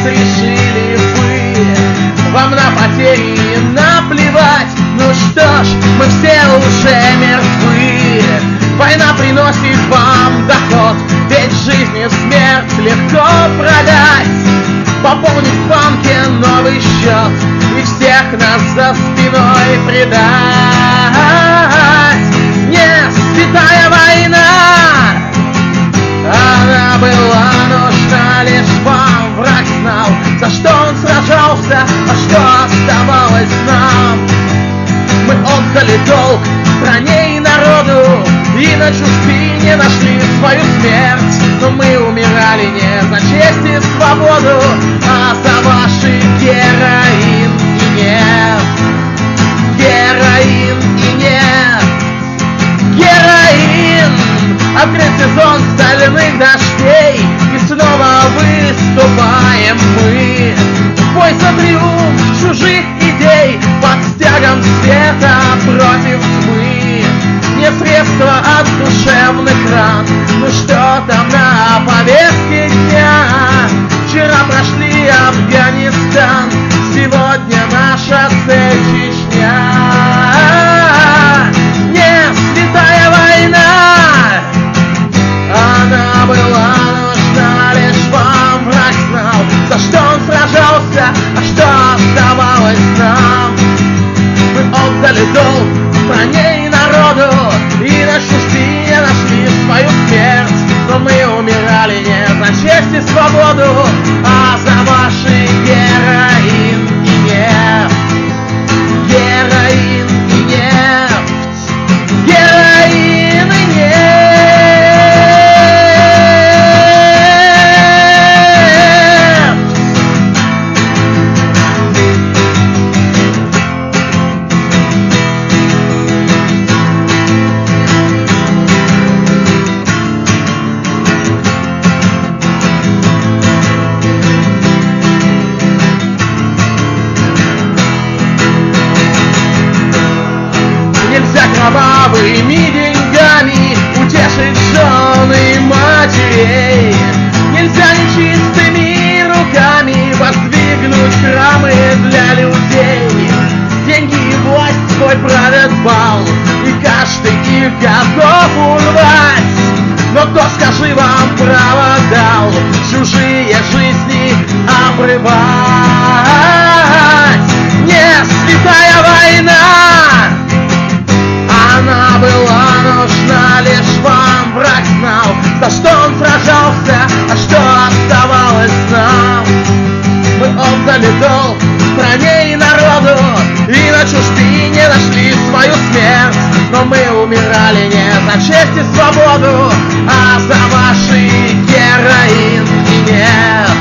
решили вы вам на потери наплевать. Ну что ж, мы все уже мертвы. Война приносит вам доход, ведь жизнь и смерть легко продать. Пополнить в банке новый счет и всех нас за спиной предать. Не святая война, она была нужна лишь вам. Враг знал, за что он сражался, а что оставалось нам. Мы отдали долг стране и народу, и на чужбине нашли свою смерть. Но мы умирали не за честь и свободу, а за ваши героин и нефть. Героин и нефть. Героин. Открыт сезон стальных дождей, и снова выступаем мы. Бой за триумф чужих идей под стягом света против тьмы. Не средства от душевных ран, ну что там на повестке дня? Вчера прошли Афганистан, сегодня наша цель Чечня. Не святая война, она была нужна лишь вам. Враг знал, за что он сражался, а что оставалось нам. Мы отдали долг стране и народу, и на чужбине нашли свою смерть. Но мы умирали не за честь и свободу, а за ваши героин и нефть. Героин и нефть. Героин и нефть. Кровавыми деньгами утешить жен и матерей. Нельзя нечистыми руками воздвигнуть храмы для людей. Деньги и власть свой правят бал, и каждый их готов урвать. Но кто, скажи, вам право дал чужие жизни обрывать? Не святая война, она была нужна лишь вам. Враг знал, за что он сражался, а что оставалось нам. Мы отдали долг стране и народу, и на чужбине нашли свою смерть. Но мы умирали не за честь и свободу, а за ваши героин и нефть.